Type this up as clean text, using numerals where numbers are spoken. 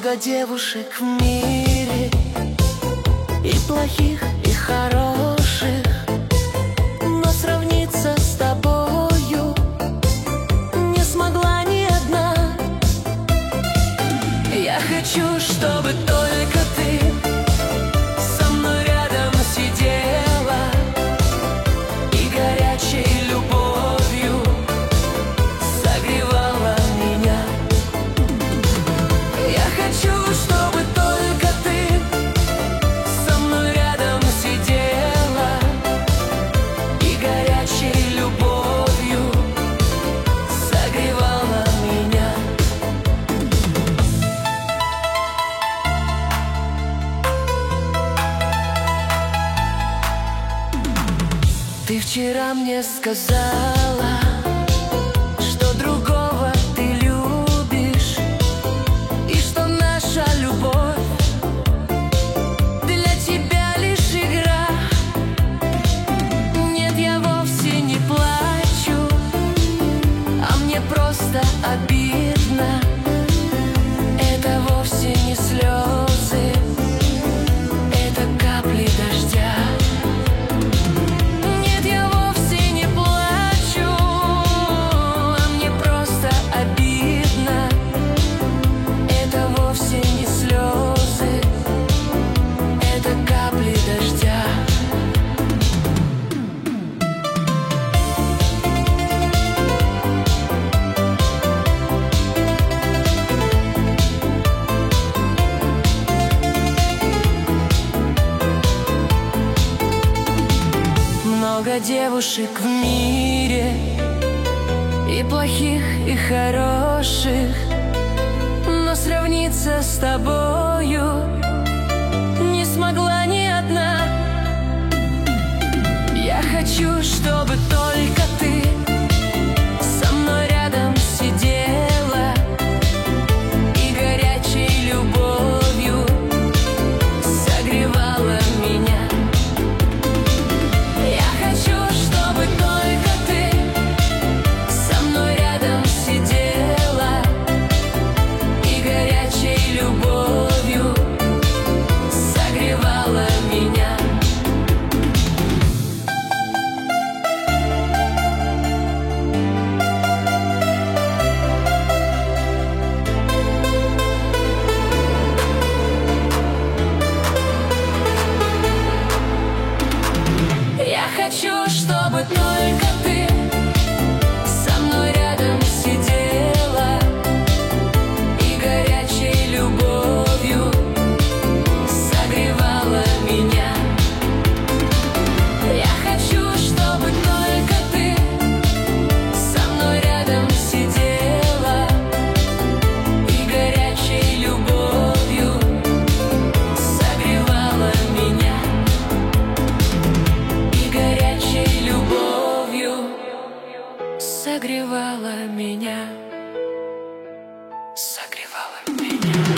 Много девушек в мире, и плохих, и хороших, но сравниться с тобою не смогла ни одна. Я хочу, чтобы только ты со мной рядом сидела и горячей любовью согревала меня. Я хочу, чтобы только ты со мной рядом сидела и горячей любовью согревала меня. Ты вчера мне сказала, что другого ты любишь, и что наша любовь для тебя лишь игра. Нет, я вовсе не плачу, а мне просто обидно. Это вовсе не слезы, это капли дождя. Нет, я вовсе не плачу, а мне просто обидно. Это вовсе не слезы, это капли дождя. Много девушек в мире, и плохих, и хороших, но сравниться с тобою не смогла ни одна. Я хочу, чтобы только ты со мной рядом сидела и горячей любовью согревала меня. Я хочу, чтобы только ты со мной рядом сидела и горячей любовью согревала меня. Я хочу, чтобы только ты со мной рядом сидела и горячей любовью согревала меня. Я хочу, чтобы только ты со мной рядом сидела и горячей любовью согревала меня. И горячей любовью согревала меня, согревала меня.